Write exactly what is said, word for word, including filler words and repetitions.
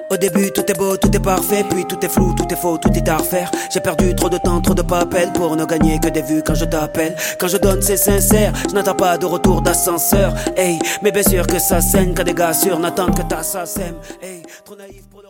Au début tout est beau, tout est parfait, puis tout est flou, tout est faux, tout est à refaire. J'ai perdu trop de temps, trop de papel pour ne gagner que des vues quand je t'appelle. Quand je donne c'est sincère, je n'attends pas de retour d'ascenseur. Hey, mais bien sûr que ça saigne quand des gars sûrs n'attendent que ta sème. Hey, trop naïf pour le